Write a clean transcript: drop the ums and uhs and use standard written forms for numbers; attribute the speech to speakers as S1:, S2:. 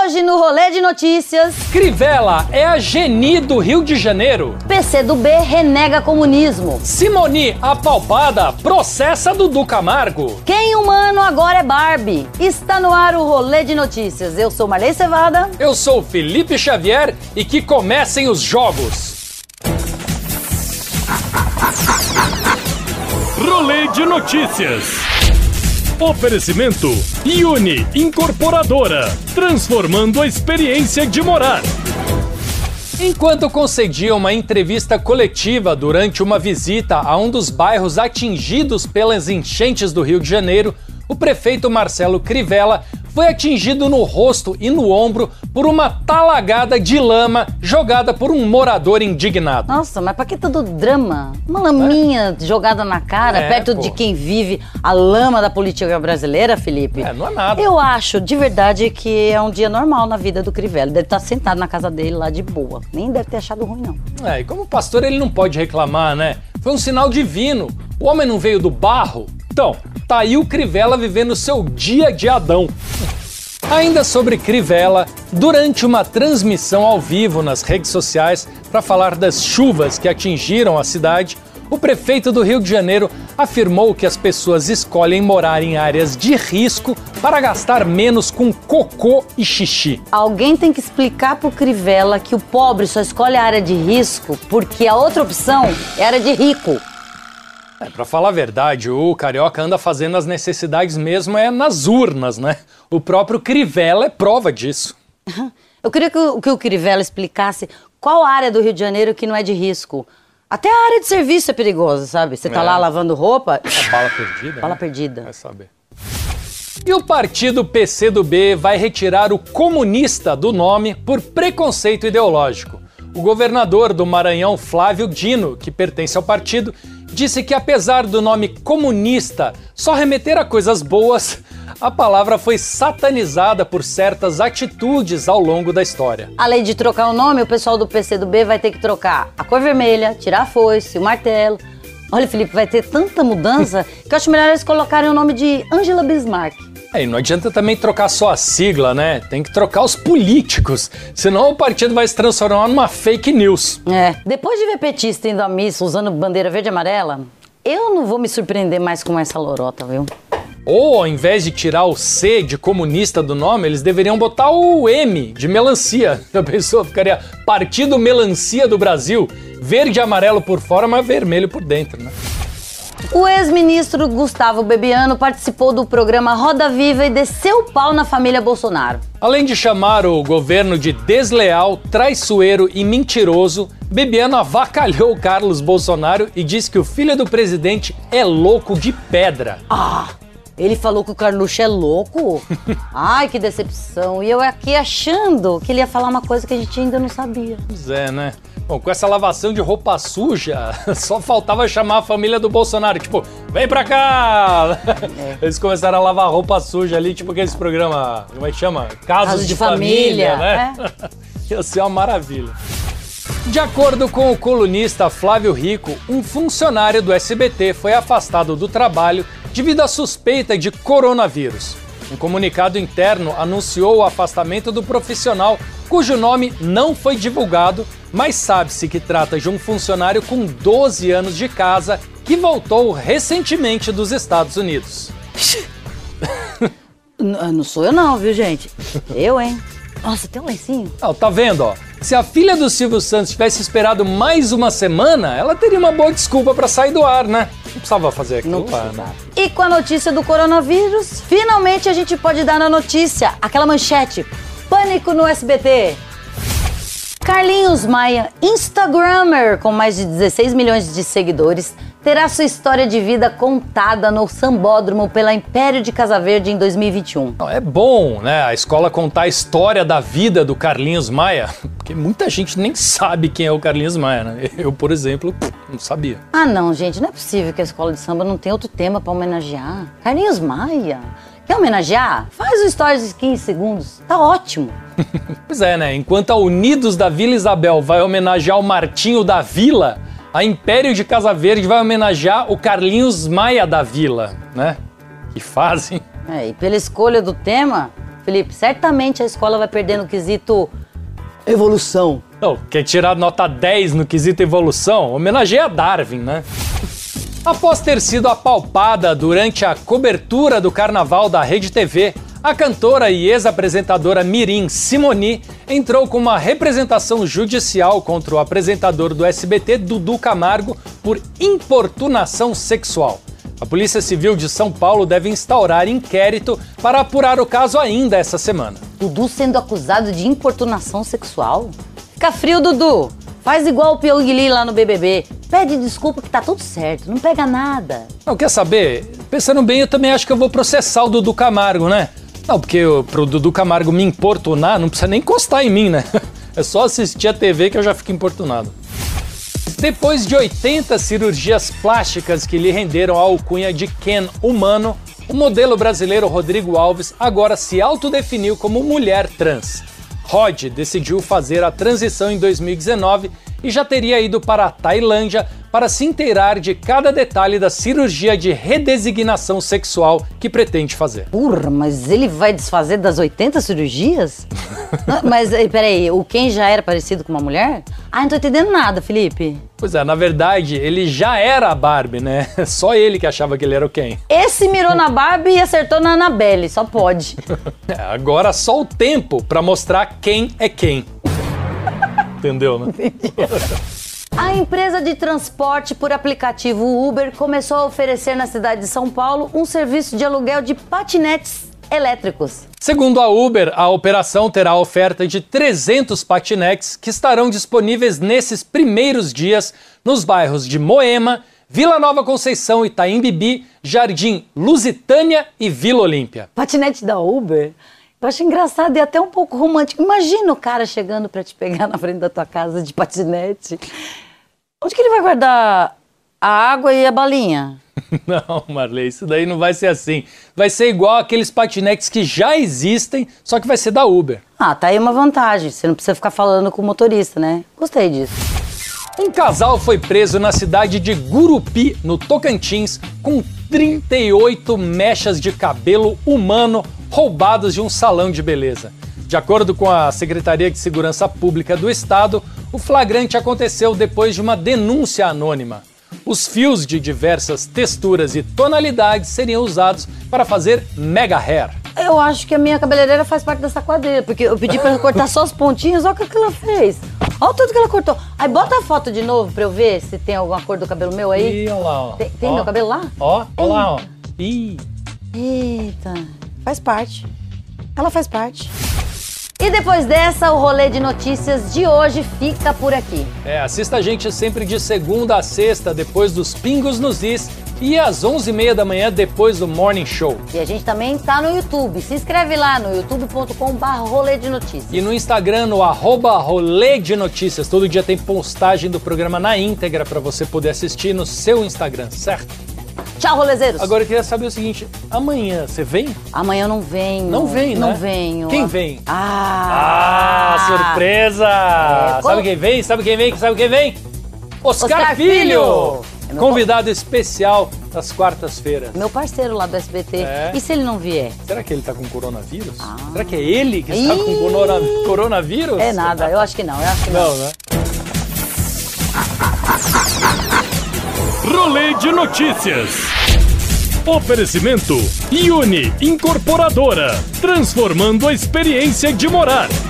S1: Hoje no Rolê de Notícias,
S2: Crivella é a Geni do Rio de Janeiro.
S1: PCdoB renega comunismo.
S2: Simone Apalpada processa Dudu Camargo.
S1: Quem humano agora é Barbie. Está no ar o Rolê de Notícias. Eu sou Marley Cevada.
S2: Eu sou Felipe Xavier e que comecem os jogos.
S3: Rolê de Notícias. Oferecimento Uni Incorporadora, transformando a experiência de morar.
S2: Enquanto concedia uma entrevista coletiva durante uma visita a um dos bairros atingidos pelas enchentes do Rio de Janeiro, o prefeito Marcelo Crivella foi atingido no rosto e no ombro por uma talagada de lama jogada por um morador indignado.
S1: Nossa, mas pra que todo drama? Uma laminha jogada na cara, perto de quem vive a lama da política brasileira, Felipe?
S2: Não é nada.
S1: Eu acho, de verdade, que é um dia normal na vida do Crivella. Ele deve estar sentado na casa dele lá de boa. Nem deve ter achado ruim, não.
S2: E como pastor ele não pode reclamar, né? Foi um sinal divino. O homem não veio do barro? Então, tá aí o Crivella vivendo seu dia de Adão. Ainda sobre Crivella, durante uma transmissão ao vivo nas redes sociais para falar das chuvas que atingiram a cidade, o prefeito do Rio de Janeiro afirmou que as pessoas escolhem morar em áreas de risco para gastar menos com cocô e xixi.
S1: Alguém tem que explicar pro Crivella que o pobre só escolhe a área de risco porque a outra opção é a área de rico.
S2: Pra falar a verdade, o carioca anda fazendo as necessidades mesmo nas urnas, né? O próprio Crivella é prova disso.
S1: Eu queria que o Crivella explicasse qual área do Rio de Janeiro que não é de risco. Até a área de serviço é perigosa, sabe? Você tá lá lavando roupa...
S2: A bala perdida,
S1: Bala
S2: né?
S1: perdida.
S2: Vai saber. E o partido PCdoB vai retirar o comunista do nome por preconceito ideológico. O governador do Maranhão, Flávio Dino, que pertence ao partido, disse que apesar do nome comunista só remeter a coisas boas, a palavra foi satanizada por certas atitudes ao longo da história.
S1: Além de trocar o nome, o pessoal do PCdoB vai ter que trocar a cor vermelha, tirar a foice, o martelo. Olha, Felipe, vai ter tanta mudança que eu acho melhor eles colocarem o nome de Angela Bismarck.
S2: E não adianta também trocar só a sigla, né? Tem que trocar os políticos, senão o partido vai se transformar numa fake news.
S1: Depois de ver petista indo à missa usando bandeira verde e amarela, eu não vou me surpreender mais com essa lorota, viu?
S2: Ou, ao invés de tirar o C de comunista do nome, eles deveriam botar o M de melancia. A pessoa ficaria Partido Melancia do Brasil, verde e amarelo por fora, mas vermelho por dentro, né?
S1: O ex-ministro Gustavo Bebiano participou do programa Roda Viva e desceu o pau na família Bolsonaro.
S2: Além de chamar o governo de desleal, traiçoeiro e mentiroso, Bebiano avacalhou Carlos Bolsonaro e disse que o filho do presidente é louco de pedra.
S1: Ele falou que o Carluxo é louco? Ai, que decepção. E eu aqui achando que ele ia falar uma coisa que a gente ainda não sabia.
S2: Pois é, né? Bom, com essa lavação de roupa suja, só faltava chamar a família do Bolsonaro. Tipo, vem pra cá! Eles começaram a lavar roupa suja ali, tipo aqueles programas, como é que chama? Casos de família, né? Ia ser uma maravilha. De acordo com o colunista Flávio Rico, um funcionário do SBT foi afastado do trabalho devido à suspeita de coronavírus. Um comunicado interno anunciou o afastamento do profissional, cujo nome não foi divulgado, mas sabe-se que trata de um funcionário com 12 anos de casa que voltou recentemente dos Estados Unidos.
S1: Não sou eu não, viu, gente? Eu, hein? Nossa, tem um lencinho.
S2: Tá vendo, ó? Se a filha do Silvio Santos tivesse esperado mais uma semana, ela teria uma boa desculpa pra sair do ar, né? Não precisava fazer aquilo.
S1: Não precisava. E com a notícia do coronavírus, finalmente a gente pode dar na notícia aquela manchete: pânico no SBT. Carlinhos Maia, Instagrammer com mais de 16 milhões de seguidores, terá sua história de vida contada no Sambódromo pela Império de Casa Verde em 2021.
S2: É bom, né, a escola contar a história da vida do Carlinhos Maia, porque muita gente nem sabe quem é o Carlinhos Maia, né? Eu, por exemplo, não sabia.
S1: Ah não, gente, não é possível que a escola de samba não tenha outro tema pra homenagear. Carlinhos Maia, quer homenagear? Faz o stories de 15 segundos, tá ótimo.
S2: Pois é, né, enquanto a Unidos da Vila Isabel vai homenagear o Martinho da Vila, a Império de Casa Verde vai homenagear o Carlinhos Maia da Vila, né? Que fazem.
S1: E pela escolha do tema, Felipe, certamente a escola vai perder no quesito evolução.
S2: Não, quer tirar nota 10 no quesito evolução? Homenageia Darwin, né? Após ter sido apalpada durante a cobertura do carnaval da Rede TV, a cantora e ex-apresentadora mirim Simone entrou com uma representação judicial contra o apresentador do SBT, Dudu Camargo, por importunação sexual. A Polícia Civil de São Paulo deve instaurar inquérito para apurar o caso ainda essa semana.
S1: Dudu sendo acusado de importunação sexual? Fica frio, Dudu. Faz igual o Pyong Lee lá no BBB. Pede desculpa que tá tudo certo, não pega nada.
S2: Não, quer saber? Pensando bem, eu também acho que eu vou processar o Dudu Camargo, né? Não, porque pro Dudu Camargo me importunar, não precisa nem encostar em mim, né? É só assistir a TV que eu já fico importunado. Depois de 80 cirurgias plásticas que lhe renderam a alcunha de Ken humano, o modelo brasileiro Rodrigo Alves agora se autodefiniu como mulher trans. Rod decidiu fazer a transição em 2019 e já teria ido para a Tailândia para se inteirar de cada detalhe da cirurgia de redesignação sexual que pretende fazer.
S1: Porra, mas ele vai desfazer das 80 cirurgias? Não, mas peraí, o Ken já era parecido com uma mulher? Ah, não tô entendendo nada, Felipe.
S2: Pois é, na verdade, ele já era a Barbie, né? Só ele que achava que ele era o Ken.
S1: Esse mirou na Barbie e acertou na Annabelle, só pode.
S2: Agora só o tempo pra mostrar quem é quem. Entendeu, né?
S1: A empresa de transporte por aplicativo Uber começou a oferecer na cidade de São Paulo um serviço de aluguel de patinetes elétricos.
S2: Segundo a Uber, a operação terá a oferta de 300 patinetes que estarão disponíveis nesses primeiros dias nos bairros de Moema, Vila Nova Conceição, Itaim Bibi, Jardim Lusitânia e Vila Olímpia.
S1: Patinete da Uber? Eu acho engraçado e até um pouco romântico. Imagina o cara chegando pra te pegar na frente da tua casa de patinete. Onde que ele vai guardar a água e a balinha?
S2: Não, Marley, isso daí não vai ser assim. Vai ser igual aqueles patinetes que já existem, só que vai ser da Uber.
S1: Ah, tá aí uma vantagem. Você não precisa ficar falando com o motorista, né? Gostei disso.
S2: Um casal foi preso na cidade de Gurupi, no Tocantins, com 38 mechas de cabelo humano roubados de um salão de beleza. De acordo com a Secretaria de Segurança Pública do Estado, o flagrante aconteceu depois de uma denúncia anônima. Os fios de diversas texturas e tonalidades seriam usados para fazer mega hair.
S1: Eu acho que a minha cabeleireira faz parte dessa quadrilha, porque eu pedi pra ela cortar só os pontinhos, olha o que ela fez. Olha o tanto que ela cortou. Aí bota a foto de novo pra eu ver se tem alguma cor do cabelo meu aí.
S2: Ih, olha lá, ó.
S1: Tem meu cabelo lá?
S2: Ó, olha lá, ó. Ih.
S1: Eita, faz parte. Ela faz parte. E depois dessa, o rolê de notícias de hoje fica por aqui.
S2: Assista a gente sempre de segunda a sexta, depois dos Pingos nos Is, e às 11h30 da manhã, depois do Morning Show.
S1: E a gente também tá no YouTube. Se inscreve lá no youtube.com/rolê de notícias.
S2: E no Instagram, no @rolê de notícias. Todo dia tem postagem do programa na íntegra para você poder assistir no seu Instagram, certo?
S1: Tchau, rolezeiros.
S2: Agora eu queria saber o seguinte, amanhã você vem?
S1: Amanhã eu não venho.
S2: Não vem, né?
S1: Não venho.
S2: Quem vem?
S1: Surpresa!
S2: Sabe quem vem? Sabe quem vem? Sabe quem vem? Oscar Filho! Convidado especial das quartas-feiras.
S1: Meu parceiro lá do SBT. E se ele não vier?
S2: Será que ele tá com coronavírus? Será que é ele que está com coronavírus?
S1: É nada, eu acho que não.
S2: Não, né?
S3: Rolê de notícias. Oferecimento Uni Incorporadora, transformando a experiência de morar.